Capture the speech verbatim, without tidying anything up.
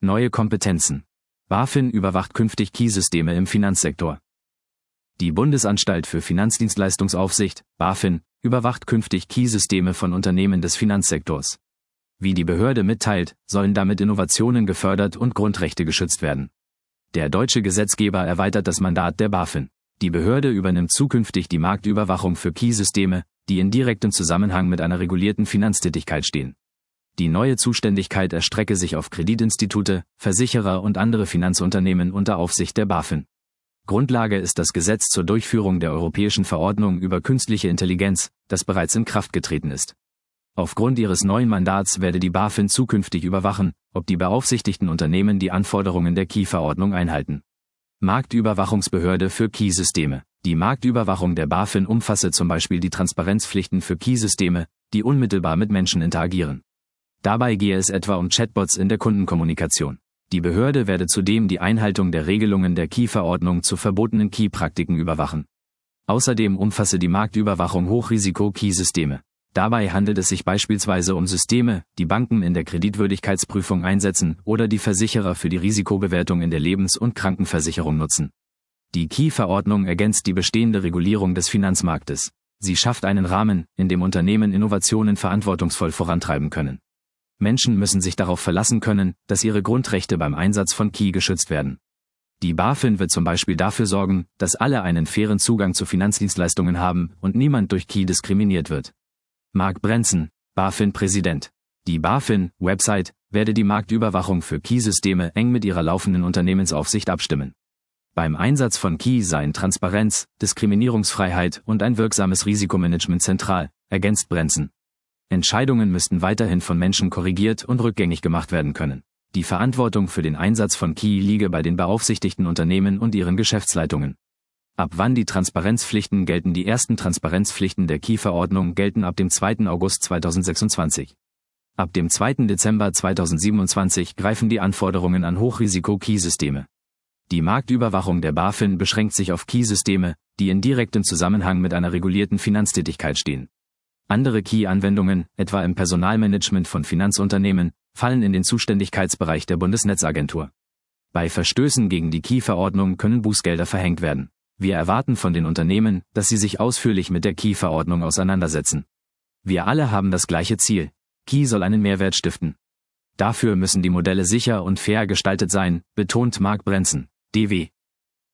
Neue Kompetenzen. BaFin überwacht künftig Key-Systeme im Finanzsektor. Die Bundesanstalt für Finanzdienstleistungsaufsicht, BaFin, überwacht künftig Key-Systeme von Unternehmen des Finanzsektors. Wie die Behörde mitteilt, sollen damit Innovationen gefördert und Grundrechte geschützt werden. Der deutsche Gesetzgeber erweitert das Mandat der BaFin. Die Behörde übernimmt zukünftig die Marktüberwachung für Key-Systeme, die in direktem Zusammenhang mit einer regulierten Finanztätigkeit stehen. Die neue Zuständigkeit erstrecke sich auf Kreditinstitute, Versicherer und andere Finanzunternehmen unter Aufsicht der BaFin. Grundlage ist das Gesetz zur Durchführung der Europäischen Verordnung über künstliche Intelligenz, das bereits in Kraft getreten ist. Aufgrund ihres neuen Mandats werde die BaFin zukünftig überwachen, ob die beaufsichtigten Unternehmen die Anforderungen der Key-Verordnung einhalten. Marktüberwachungsbehörde für Key-Systeme. Die Marktüberwachung der BaFin umfasse zum Beispiel die Transparenzpflichten für Key-Systeme, die unmittelbar mit Menschen interagieren. Dabei gehe es etwa um Chatbots in der Kundenkommunikation. Die Behörde werde zudem die Einhaltung der Regelungen der Key-Verordnung zu verbotenen Key-Praktiken überwachen. Außerdem umfasse die Marktüberwachung Hochrisiko-Key-Systeme. Dabei handelt es sich beispielsweise um Systeme, die Banken in der Kreditwürdigkeitsprüfung einsetzen oder die Versicherer für die Risikobewertung in der Lebens- und Krankenversicherung nutzen. Die Key-Verordnung ergänzt die bestehende Regulierung des Finanzmarktes. Sie schafft einen Rahmen, in dem Unternehmen Innovationen verantwortungsvoll vorantreiben können. Menschen müssen sich darauf verlassen können, dass ihre Grundrechte beim Einsatz von Key geschützt werden. Die BaFin wird zum Beispiel dafür sorgen, dass alle einen fairen Zugang zu Finanzdienstleistungen haben und niemand durch Key diskriminiert wird. Marc Brenzen, BaFin-Präsident. Die BaFin-Website werde die Marktüberwachung für Key-Systeme eng mit ihrer laufenden Unternehmensaufsicht abstimmen. Beim Einsatz von Key seien Transparenz, Diskriminierungsfreiheit und ein wirksames Risikomanagement zentral, ergänzt Brenzen. Entscheidungen müssten weiterhin von Menschen korrigiert und rückgängig gemacht werden können. Die Verantwortung für den Einsatz von Key liege bei den beaufsichtigten Unternehmen und ihren Geschäftsleitungen. Ab wann die Transparenzpflichten gelten? Die ersten Transparenzpflichten der Key-Verordnung gelten ab dem zweiten August zweitausendsechsundzwanzig. Ab dem zweiten Dezember zweitausendsiebenundzwanzig greifen die Anforderungen an Hochrisiko-Key-Systeme. Die Marktüberwachung der BaFin beschränkt sich auf Key-Systeme, die in direktem Zusammenhang mit einer regulierten Finanztätigkeit stehen. Andere Key-Anwendungen, etwa im Personalmanagement von Finanzunternehmen, fallen in den Zuständigkeitsbereich der Bundesnetzagentur. Bei Verstößen gegen die Key-Verordnung können Bußgelder verhängt werden. Wir erwarten von den Unternehmen, dass sie sich ausführlich mit der Key-Verordnung auseinandersetzen. Wir alle haben das gleiche Ziel. Key soll einen Mehrwert stiften. Dafür müssen die Modelle sicher und fair gestaltet sein, betont Marc Brenzen, D W